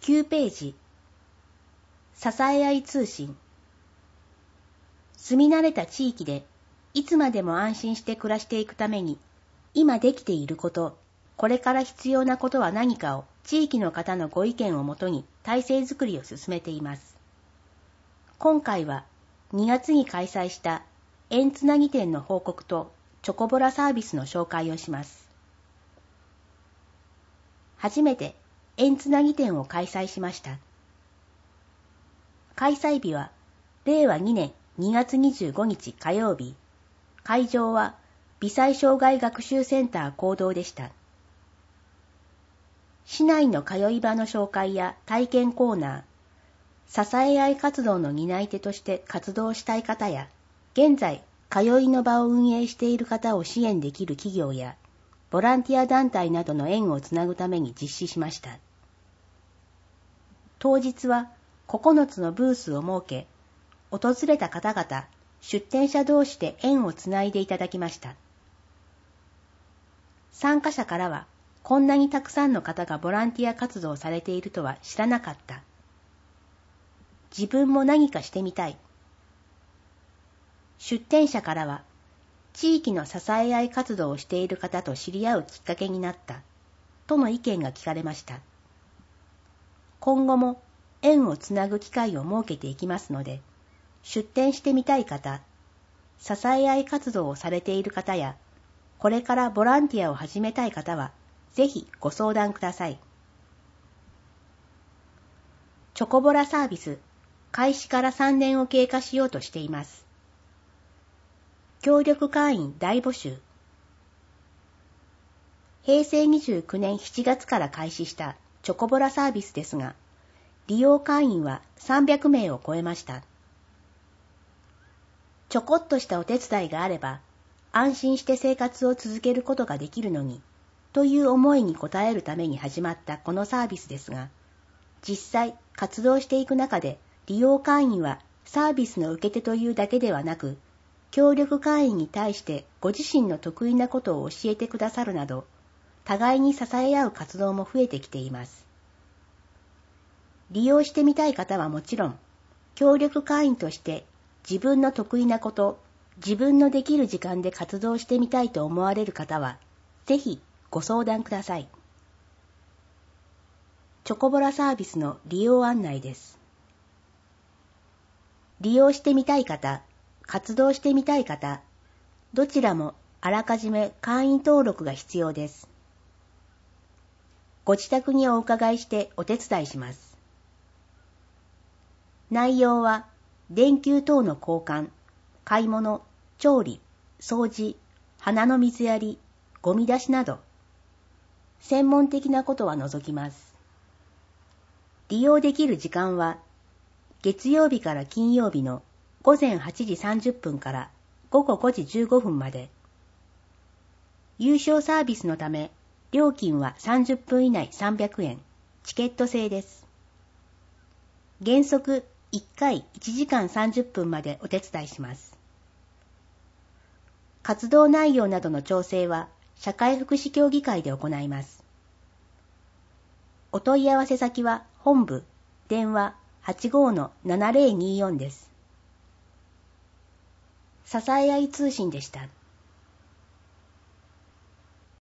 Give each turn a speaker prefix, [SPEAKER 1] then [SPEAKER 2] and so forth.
[SPEAKER 1] 9ページ。支え合い通信。住み慣れた地域でいつまでも安心して暮らしていくために、今できていること、これから必要なことは何かを地域の方のご意見をもとに体制づくりを進めています。今回は2月に開催した縁つなぎ展の報告とチョコボラサービスの紹介をします。初めて縁つなぎ展を開催しました。開催日は令和2年2月25日火曜日。会場は微細障害学習センター講堂でした。市内の通い場の紹介や体験コーナー、支え合い活動の担い手として活動したい方や、現在通いの場を運営している方を支援できる企業や、ボランティア団体などの縁をつなぐために実施しました。当日は9つのブースを設け、訪れた方々、出展者同士で縁をつないでいただきました。参加者からは、こんなにたくさんの方がボランティア活動をされているとは知らなかった。自分も何かしてみたい。出展者からは、地域の支え合い活動をしている方と知り合うきっかけになった、との意見が聞かれました。今後も縁をつなぐ機会を設けていきますので、出展してみたい方、支え合い活動をされている方や、これからボランティアを始めたい方は、ぜひご相談ください。チョコボラサービス、開始から3年を経過しようとしています。協力会員大募集。平成29年7月から開始したチョコボラサービスですが、利用会員は300名を超えました。ちょこっとしたお手伝いがあれば、安心して生活を続けることができるのに、という思いに応えるために始まったこのサービスですが、実際活動していく中で利用会員はサービスの受け手というだけではなく、協力会員に対してご自身の得意なことを教えてくださるなど、互いに支え合う活動も増えてきています。利用してみたい方はもちろん、協力会員として自分の得意なこと、自分のできる時間で活動してみたいと思われる方は、ぜひご相談ください。チョコボラサービスの利用案内です。利用してみたい方、活動してみたい方、どちらもあらかじめ会員登録が必要です。ご自宅にお伺いしてお手伝いします。内容は、電球等の交換、買い物、調理、掃除、花の水やり、ゴミ出しなど、専門的なことは除きます。利用できる時間は、月曜日から金曜日の午前8時30分から午後5時15分まで。有償サービスのため、料金は30分以内300円、チケット制です。原則1回1時間30分までお手伝いします。活動内容などの調整は社会福祉協議会で行います。お問い合わせ先は本部、電話 85-7024 です。支え合い通信でした。